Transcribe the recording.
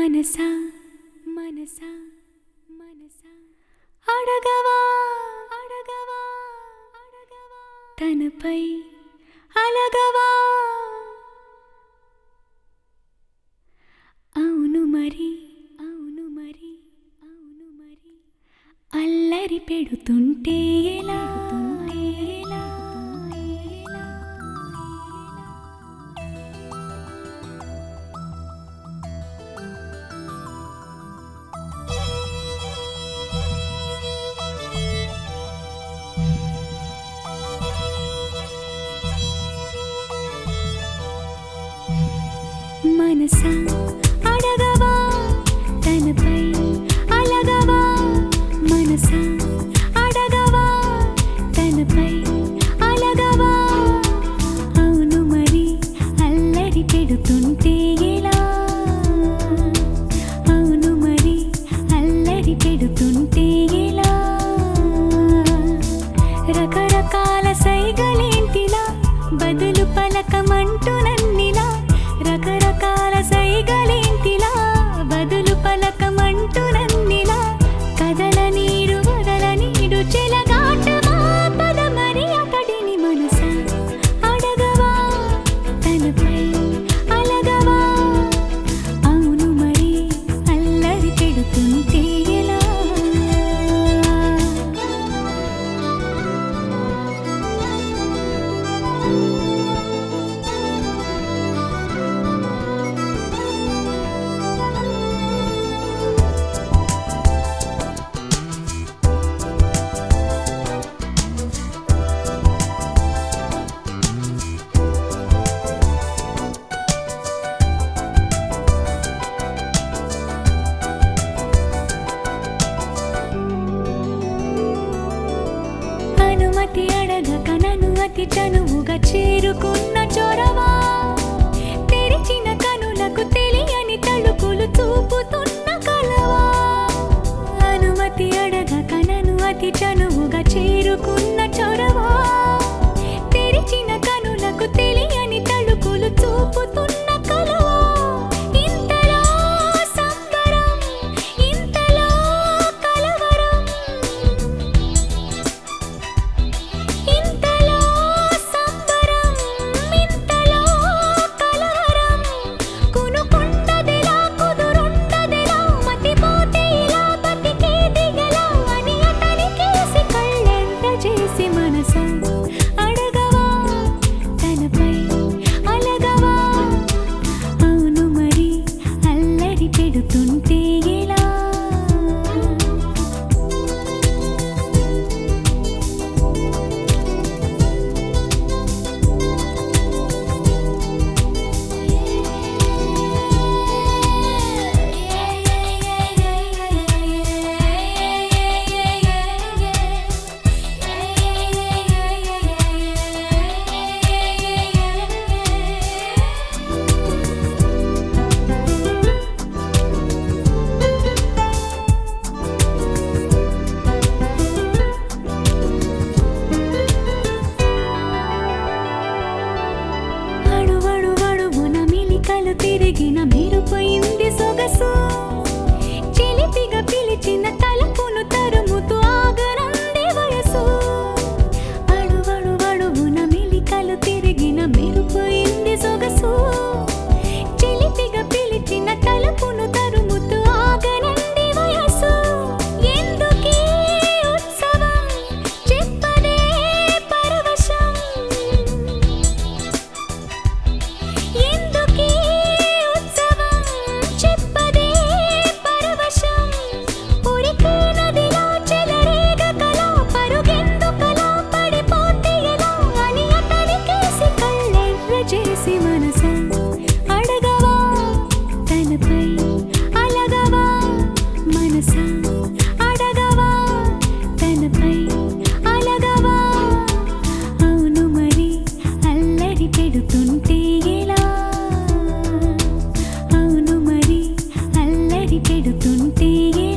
మనసా మనసా మనసా అడగవా అడగవా అడగవా తనపై అలగవా అవును మరి అవును మరి అవును మరి అల్లరి పెడుతుంటే ఎలా మనసా అడగవా తనపై అలగవా మనసా అడగవా తనపై అలగవా అవును మరి అల్లరి పెడుతుంటే ఎలా అవును మరి అల్లరి పెడుతుంటే ఎలా రకరకాల సైగలేంటిలా బదులు పలకమంటూ నన్నిలా రకరకాల సైగలేంటిలా బదులు పలకమంటూ నన్నిలా కదల నీరు వదల నీడు చెలగాటవా పద మరి అతడిని మనసా అడగవా తనపై అలగవా అవును మరి అల్లరి పెడుతుంటే ఎలా అనుమతి అడగక నన్ను అతి చనువుగా చేరుకున్న చొరవా తెరిచిన కనులకు తెలియని తలుపులు చూపుతున్న కలవా అనుమతి అడగక నన్ను అతి చనువుగా చేరుకున్న చొరవా తెరిచిన కనులకు తెలియని తలుపులు చూపుతున్న కలవా ఇంతలో సంబరం ఇంతలో కలవరం ఇంతలో సంబరం ఇంతలో కలవరం కునుకుండదిలా కుదురుండదిలా మతిపోతే ఇలా బతికేది ఎలా అని అతనికేసి కళ్ళెంత చేసి మనసా అడగవా తనపై అలగవా అవును మరి అల్లరి పెడుతుంటే ఎలా అడువడువడువున మిలికలు తిరిగిన మెరుపోయింది సొగసు చిలిపిగా పిలిచిన తలపును తరుముతూ ఆగనంది వయసు అడువడువడువున మిలికలు తిరిగిన మెరుపోయింది సొగసు చిలిపిగా పిలిచిన తలపును తరుముతూ ఆగనంది వయసు ఎందుకీ ఉత్సవం చెప్పదే పరవశం ఎందుకీ ఉత్సవం చెప్పదే పరవశం ఉరికి నదిలా చెలరేగ కలా పరుగెందుకలా పడిపోతే ఎలా అని అతనికేసి కళ్ళెర్ర చేసి మనసా అడగవా తనపై అలగవా మనసా అడగవా తనపై అలగవా అవును మరి అల్లరి పెడుతుంటే ఎలా అవును మరి అల్లరి పెడుతుంటే ఎలా